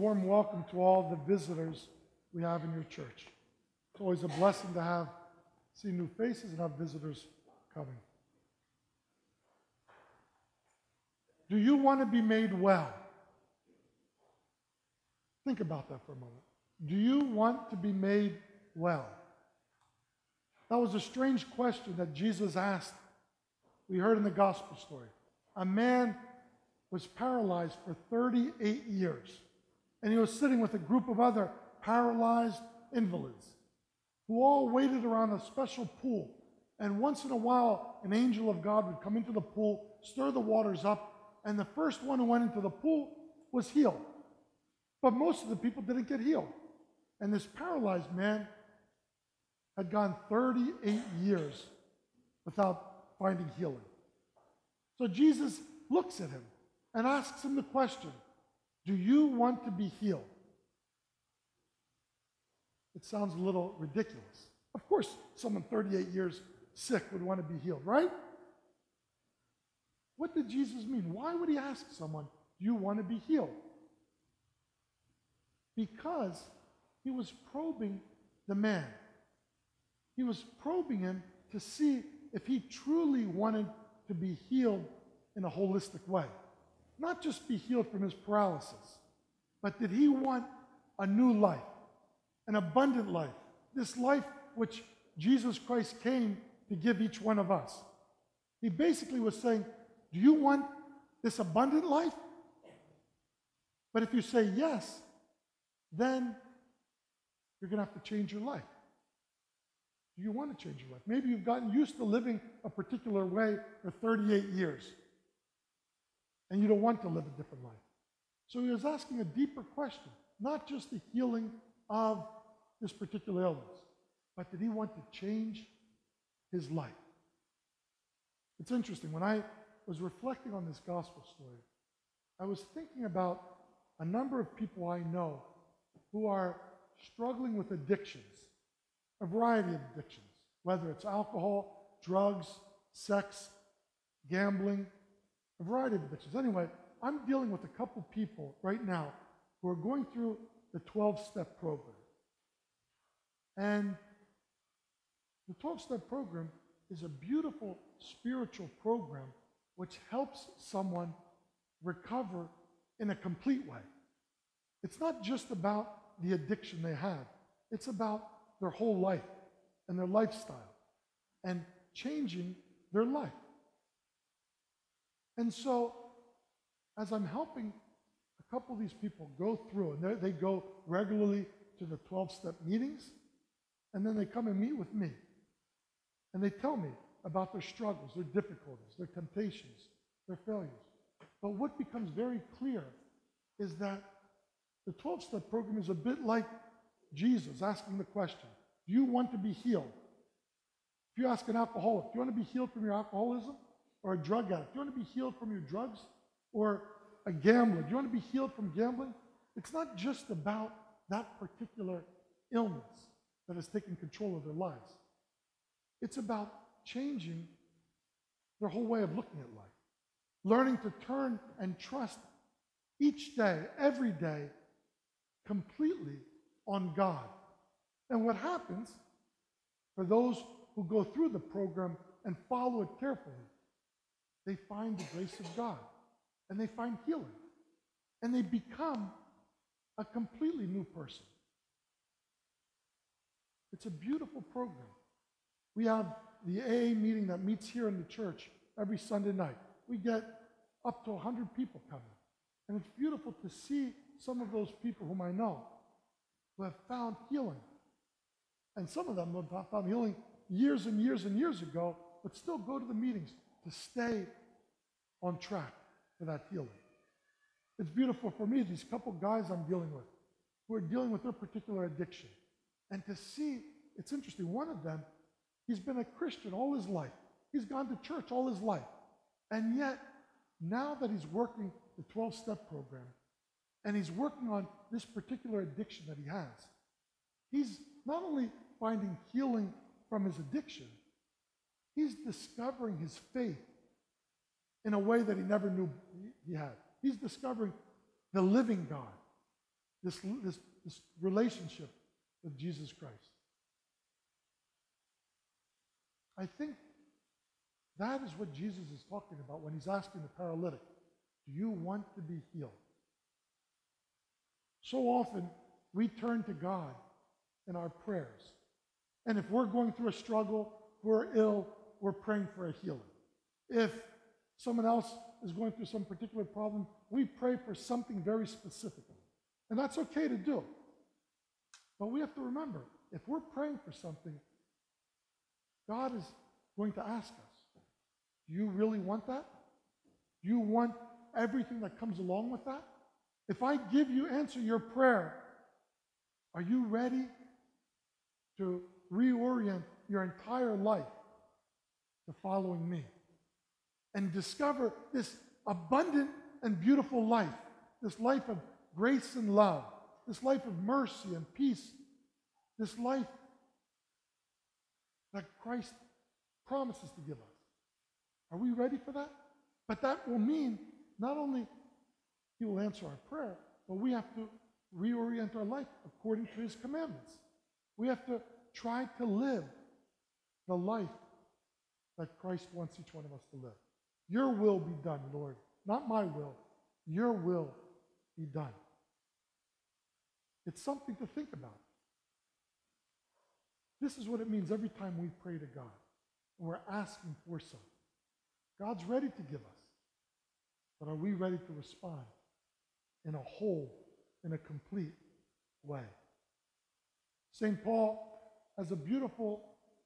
warm welcome to all the visitors we have in your church. It's always a blessing to see new faces and have visitors coming. Do you want to be made well? Think about that for a moment. Do you want to be made well? That was a strange question that Jesus asked. We heard in the gospel story. A man was paralyzed for 38 years, and he was sitting with a group of other paralyzed invalids who all waited around a special pool. And once in a while, an angel of God would come into the pool, stir the waters up, and the first one who went into the pool was healed. But most of the people didn't get healed. And this paralyzed man had gone 38 years without finding healing. So Jesus looks at him and asks him the question, do you want to be healed? It sounds a little ridiculous. Of course, someone 38 years sick would want to be healed, right? What did Jesus mean? Why would he ask someone, do you want to be healed? Because he was probing the man. He was probing him to see if he truly wanted to be healed in a holistic way. Not just be healed from his paralysis, but did he want a new life, an abundant life, this life which Jesus Christ came to give each one of us. He basically was saying, do you want this abundant life? But if you say yes, then you're going to have to change your life. Do you want to change your life? Maybe you've gotten used to living a particular way for 38 years, and you don't want to live a different life. So he was asking a deeper question, not just the healing of this particular illness, but did he want to change his life? It's interesting. When I was reflecting on this gospel story, I was thinking about a number of people I know who are struggling with addictions, a variety of addictions, whether it's alcohol, drugs, sex, gambling, a variety of addictions. Anyway, I'm dealing with a couple people right now who are going through the 12-step program. And the 12-step program is a beautiful spiritual program which helps someone recover in a complete way. It's not just about the addiction they have. It's about their whole life and their lifestyle and changing their life. And so, as I'm helping a couple of these people go through, and they go regularly to the 12-step meetings, and then they come and meet with me. And they tell me about their struggles, their difficulties, their temptations, their failures. But what becomes very clear is that the 12-step program is a bit like Jesus asking the question, do you want to be healed? If you ask an alcoholic, do you want to be healed from your alcoholism? Or a drug addict, do you want to be healed from your drugs? Or a gambler, do you want to be healed from gambling? It's not just about that particular illness that has taken control of their lives. It's about changing their whole way of looking at life, learning to turn and trust each day, every day, completely on God. And what happens for those who go through the program and follow it carefully, they find the grace of God, and they find healing, and they become a completely new person. It's a beautiful program. We have the AA meeting that meets here in the church every Sunday night. We get up to 100 people coming, and it's beautiful to see some of those people whom I know who have found healing. And some of them have found healing years and years and years ago, but still go to the meetings to stay on track for that healing. It's beautiful for me, these couple guys I'm dealing with, who are dealing with their particular addiction. And to see, it's interesting, one of them, he's been a Christian all his life. He's gone to church all his life. And yet, now that he's working the 12-step program, and he's working on this particular addiction that he has, he's not only finding healing from his addiction, he's discovering his faith in a way that he never knew he had. He's discovering the living God, this relationship with Jesus Christ. I think that is what Jesus is talking about when he's asking the paralytic, do you want to be healed? So often, we turn to God in our prayers. And if we're going through a struggle, we're ill, we're praying for a healing. If someone else is going through some particular problem, we pray for something very specific. And that's okay to do. But we have to remember, if we're praying for something, God is going to ask us, do you really want that? Do you want everything that comes along with that? If I answer your prayer, are you ready to reorient your entire life to following me and discover this abundant and beautiful life, this life of grace and love, this life of mercy and peace, this life that Christ promises to give us? Are we ready for that? But that will mean not only he will answer our prayer, but we have to reorient our life according to his commandments. We have to try to live the life that Christ wants each one of us to live. Your will be done, Lord. Not my will. Your will be done. It's something to think about. This is what it means every time we pray to God. And we're asking for something. God's ready to give us. But are we ready to respond in a whole, in a complete way? St. Paul has a beautiful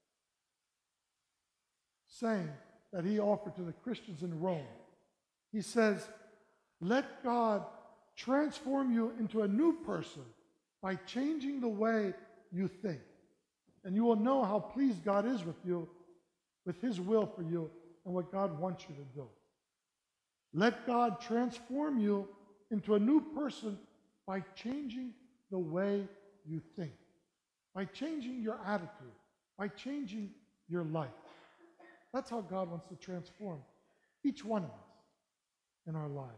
saying that he offered to the Christians in Rome. He says, let God transform you into a new person by changing the way you think. And you will know how pleased God is with you, with his will for you, and what God wants you to do. Let God transform you into a new person by changing the way you think, by changing your attitude, by changing your life. That's how God wants to transform each one of us in our lives.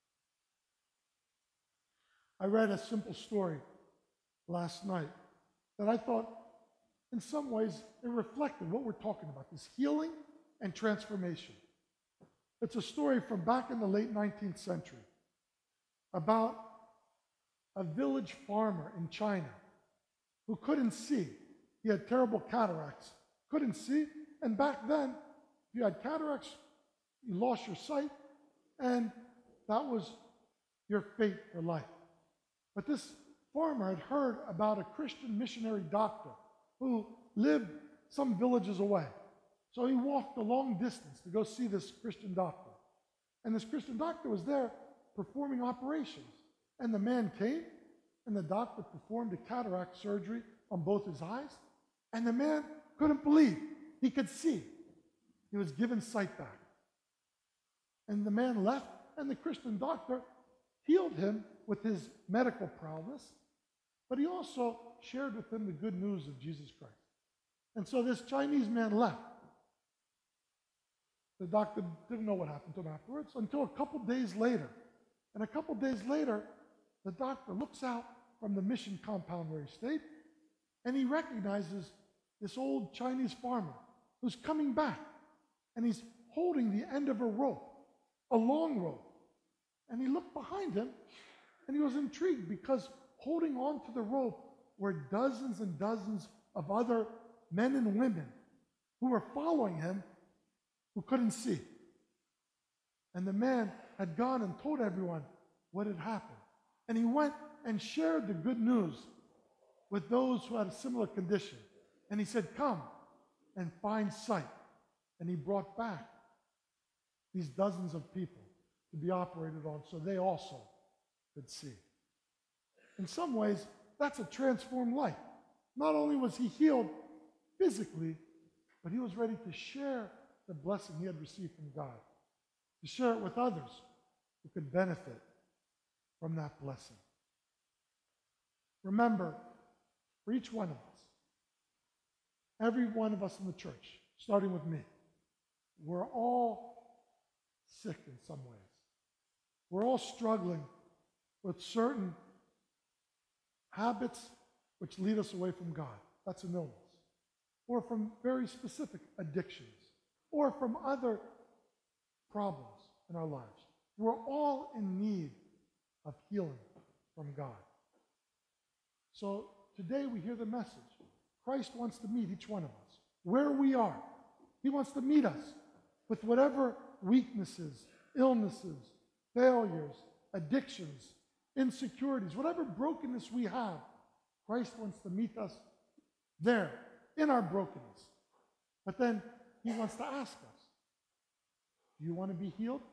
I read a simple story last night that I thought, in some ways, it reflected what we're talking about, this healing and transformation. It's a story from back in the late 19th century about a village farmer in China who couldn't see. He had terrible cataracts, couldn't see, and back then, if you had cataracts, you lost your sight, and that was your fate for life. But this farmer had heard about a Christian missionary doctor who lived some villages away. So he walked a long distance to go see this Christian doctor. And this Christian doctor was there performing operations. And the man came, and the doctor performed a cataract surgery on both his eyes. And the man couldn't believe he could see. He was given sight back. And the man left, and the Christian doctor healed him with his medical prowess, but he also shared with him the good news of Jesus Christ. And so this Chinese man left. The doctor didn't know what happened to him afterwards until a couple days later. And a couple days later, the doctor looks out from the mission compound where he stayed, and he recognizes this old Chinese farmer who's coming back. And he's holding the end of a rope, a long rope. And he looked behind him, and he was intrigued because holding on to the rope were dozens and dozens of other men and women who were following him who couldn't see. And the man had gone and told everyone what had happened. And he went and shared the good news with those who had a similar condition. And he said, come and find sight. And he brought back these dozens of people to be operated on so they also could see. In some ways, that's a transformed life. Not only was he healed physically, but he was ready to share the blessing he had received from God, to share it with others who could benefit from that blessing. Remember, for each one of us, every one of us in the church, starting with me, we're all sick in some ways. We're all struggling with certain habits which lead us away from God. That's an illness. Or from very specific addictions. Or from other problems in our lives. We're all in need of healing from God. So today we hear the message. Christ wants to meet each one of us where we are. He wants to meet us with whatever weaknesses, illnesses, failures, addictions, insecurities, whatever brokenness we have. Christ wants to meet us there in our brokenness. But then he wants to ask us, do you want to be healed?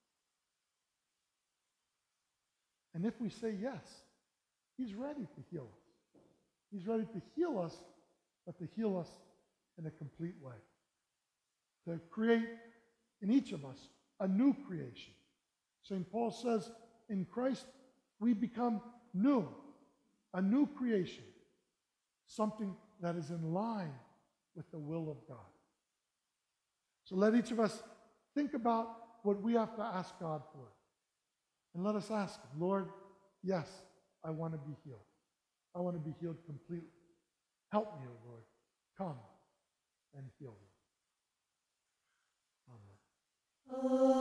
And if we say yes, he's ready to heal us. He's ready to heal us, but to heal us in a complete way. To create in each of us a new creation. St. Paul says, in Christ we become new, a new creation, something that is in line with the will of God. So let each of us think about what we have to ask God for. And let us ask him, Lord, yes, I want to be healed. I want to be healed completely. Help me, O Lord. Come and heal me. Amen.